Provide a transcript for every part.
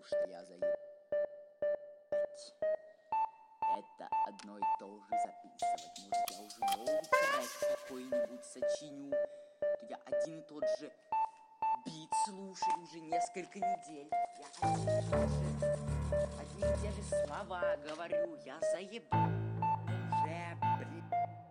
что я заебать. Это одно и то же записывать. Может, я уже новый трек какой-нибудь сочиню. То я один и тот же бит слушаю уже несколько недель. Я одни и те же слова говорю. Я заебал уже, блин.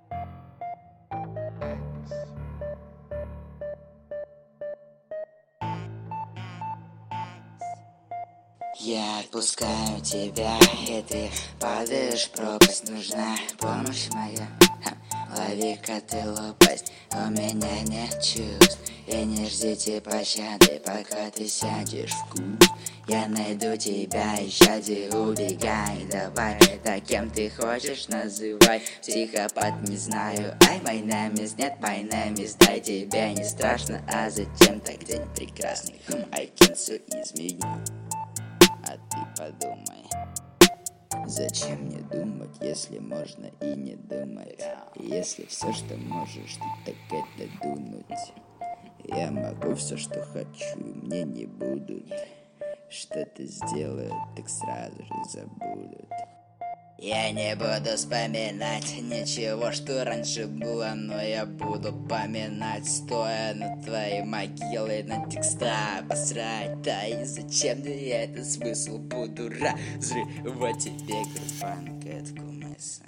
Я отпускаю тебя, и ты падаешь в пропасть. Нужна помощь моя, лови-ка ты лопасть. У меня нет чувств, и не ждите пощады, пока ты сядешь в куст. Я найду тебя, исчадие, убегай. Давай, да кем ты хочешь называй. Психопат, не знаю, my name is нет, my name is. Дай тебе не страшно, а затем так день прекрасный. I can все изменить. А ты подумай, зачем мне думать, если можно и не думать? Если все, что можешь ты, так это думать. Я могу все, что хочу, и мне не будут. Что-то сделают, так сразу же забудут. Я не буду вспоминать ничего, что раньше было, но я буду поминать, стоя на твоей могиле, на текста посрать. Да и зачем мне это смысл? Буду разрывать тебе группанка от кумыса.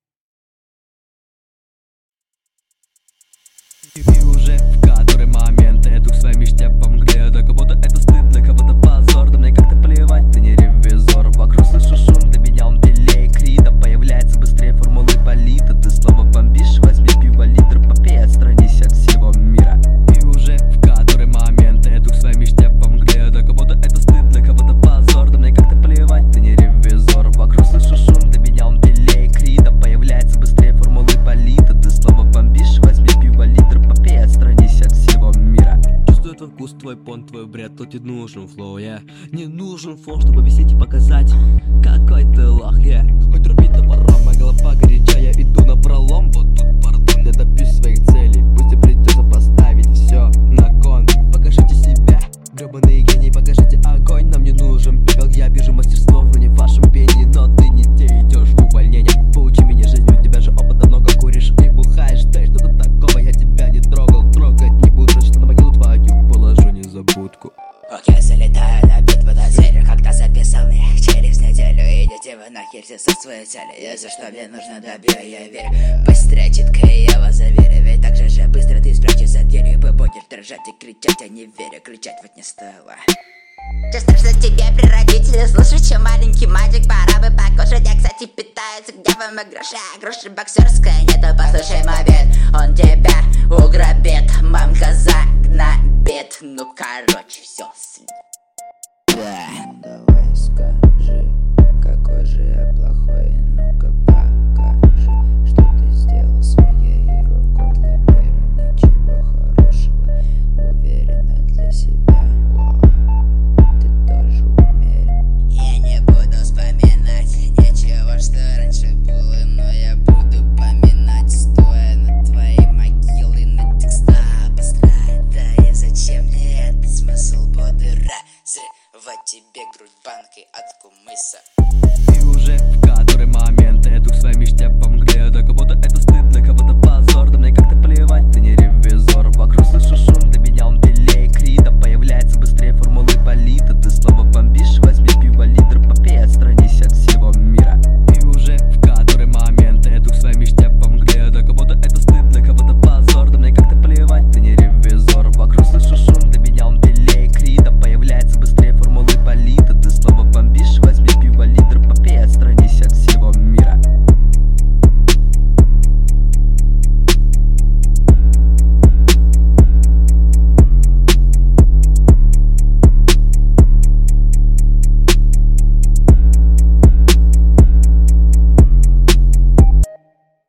И уже в который момент я иду к своей мечте по мгле. Для кого-то это стыд, для кого-то позор, да мне как-то плевать, ты не ревизор. Вокруг слышу шум, для меня он белее крита. Появляется быстрее формулы болита. Ты снова бомбишь, возьми пиво литр, попей, отстранись от всего мира. И уже в который момент я иду к своей мечте по мгле. Для кого-то это стыд, для кого-то позор, да мне как-то плевать, ты не ревизор. Вокруг слышу шум, для меня он белее крита. Появляется быстрее формулы болита. Ты снова бомбишь, возьми пиво литр, попей, отстранись от всего мира. Чувствую твой вкус, твой понт, твой бред, тут не нужен флоу, не нужен флоу, чтобы объяснить и показать, какой ты лох, Хоть рубить топором, моя голова горячая, я иду на пролом, вот тут пардон, я добьюсь своих целей, пусть и придется поставить все на кон. Покажите себя, гребаные гении, покажите огонь, нам не нужен пепел, я вижу мастерство в не вашем пении, но ты не те идешь в увольнение. Поучи меня жизнью, у тебя же опыта много, куришь и бухаешь, да и что-то такого, я тебя не трогал, трогать не буду, что на могилу твою положу незабудку. Окей, залетаю на битву до цели, когда записал их через неделю. Идите вы нахер все со своей цели, если что мне нужно добью, я верю. Быстрее, читка, я вас заверю, ведь так же быстро ты спрячешь за дверью. Вы будешь дрожать и кричать, я не верю, кричать вот не стоило. Чувствую, что тебе при родителях слушай, чем маленький мальчик, пора бы покушать. Я, кстати, питаюсь гневом и груши боксерская нету, послушай мой бит, он тебя угробит, мамка загнобит, ну короче, все слив. Да, давай скажи, какой же я плохой, ну-ка покажи, что ты сделал своей рукой для мира, ничего хорошего, уверенно для себя. Я не буду вспоминать ничего, что раньше было, но я буду поминать, стоя на твоей могиле, на текста посрать. Да и зачем мне этот смысл? Буду разрывать тебе грудь банкой от кумыса. И уже в который момент